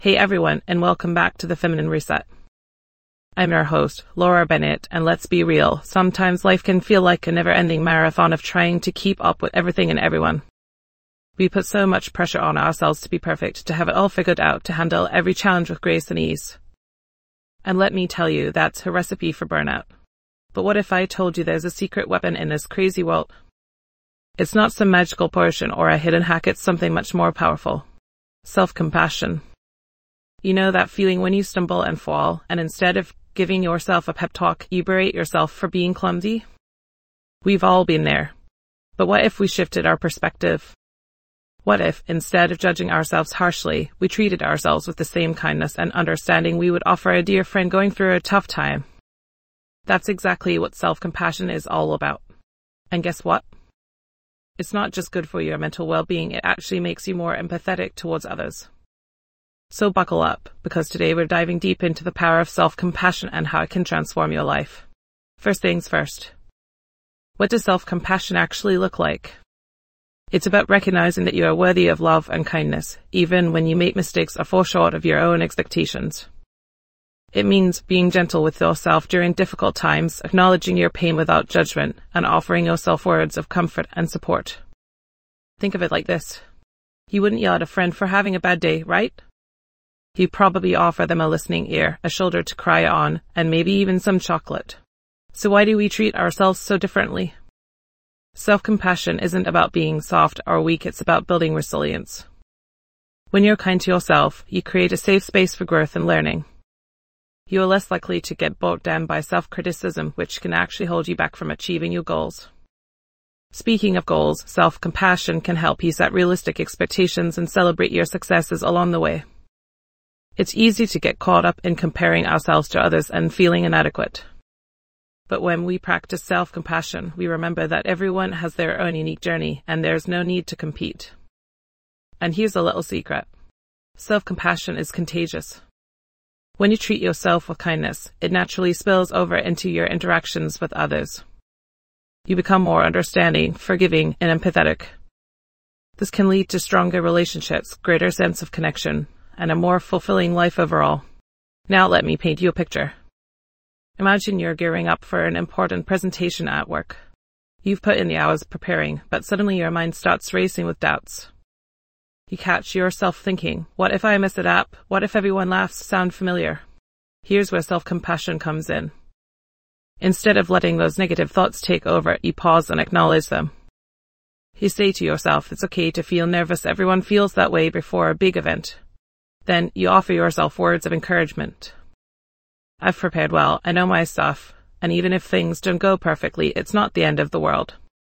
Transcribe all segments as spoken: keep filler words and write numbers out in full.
Hey everyone, and welcome back to the Feminine Reset. I'm your host, Laura Bennett, and let's be real, sometimes life can feel like a never-ending marathon of trying to keep up with everything and everyone. We put so much pressure on ourselves to be perfect, to have it all figured out, to handle every challenge with grace and ease. And let me tell you, that's a recipe for burnout. But what if I told you there's a secret weapon in this crazy world? It's not some magical potion or a hidden hack, it's something much more powerful. Self-compassion. You know that feeling when you stumble and fall, and instead of giving yourself a pep talk, you berate yourself for being clumsy? We've all been there. But what if we shifted our perspective? What if, instead of judging ourselves harshly, we treated ourselves with the same kindness and understanding we would offer a dear friend going through a tough time? That's exactly what self-compassion is all about. And guess what? It's not just good for your mental well-being, it actually makes you more empathetic towards others. So buckle up, because today we're diving deep into the power of self-compassion and how it can transform your life. First things first. What does self-compassion actually look like? It's about recognizing that you are worthy of love and kindness, even when you make mistakes or fall short of your own expectations. It means being gentle with yourself during difficult times, acknowledging your pain without judgment, and offering yourself words of comfort and support. Think of it like this. You wouldn't yell at a friend for having a bad day, right? You probably offer them a listening ear, a shoulder to cry on, and maybe even some chocolate. So why do we treat ourselves so differently? Self-compassion isn't about being soft or weak, it's about building resilience. When you're kind to yourself, you create a safe space for growth and learning. You are less likely to get bogged down by self-criticism, which can actually hold you back from achieving your goals. Speaking of goals, self-compassion can help you set realistic expectations and celebrate your successes along the way. It's easy to get caught up in comparing ourselves to others and feeling inadequate. But when we practice self-compassion, we remember that everyone has their own unique journey and there's no need to compete. And here's a little secret. Self-compassion is contagious. When you treat yourself with kindness, it naturally spills over into your interactions with others. You become more understanding, forgiving, and empathetic. This can lead to stronger relationships, greater sense of connection, and a more fulfilling life overall. Now let me paint you a picture. Imagine you're gearing up for an important presentation at work. You've put in the hours preparing, but suddenly your mind starts racing with doubts. You catch yourself thinking, what if I mess it up? What if everyone laughs sound familiar? Here's where self-compassion comes in. Instead of letting those negative thoughts take over, you pause and acknowledge them. You say to yourself, it's okay to feel nervous, everyone feels that way before a big event. Then you offer yourself words of encouragement. I've prepared well, I know my stuff, and even if things don't go perfectly, it's not the end of the world.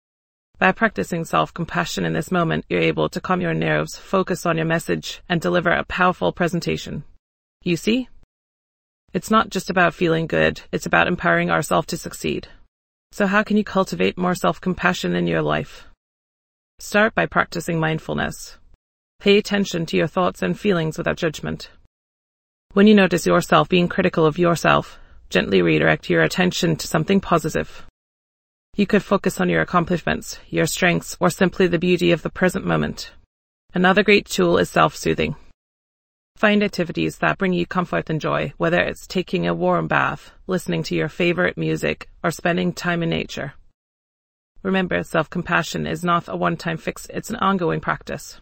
By practicing self-compassion in this moment, you're able to calm your nerves, focus on your message, and deliver a powerful presentation. You see? It's not just about feeling good, it's about empowering ourselves to succeed. So how can you cultivate more self-compassion in your life? Start by practicing mindfulness. Pay attention to your thoughts and feelings without judgment. When you notice yourself being critical of yourself, gently redirect your attention to something positive. You could focus on your accomplishments, your strengths, or simply the beauty of the present moment. Another great tool is self-soothing. Find activities that bring you comfort and joy, whether it's taking a warm bath, listening to your favorite music, or spending time in nature. Remember, self-compassion is not a one-time fix, it's an ongoing practice.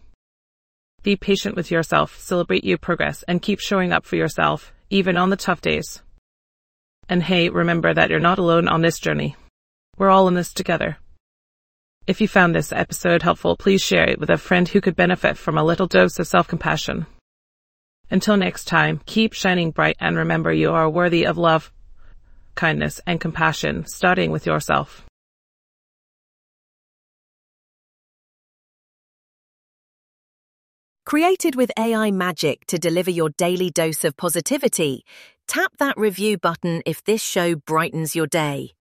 Be patient with yourself, celebrate your progress, and keep showing up for yourself, even on the tough days. And hey, remember that you're not alone on this journey. We're all in this together. If you found this episode helpful, please share it with a friend who could benefit from a little dose of self-compassion. Until next time, keep shining bright and remember you are worthy of love, kindness, and compassion, starting with yourself. Created with A I magic to deliver your daily dose of positivity, tap that review button if this show brightens your day.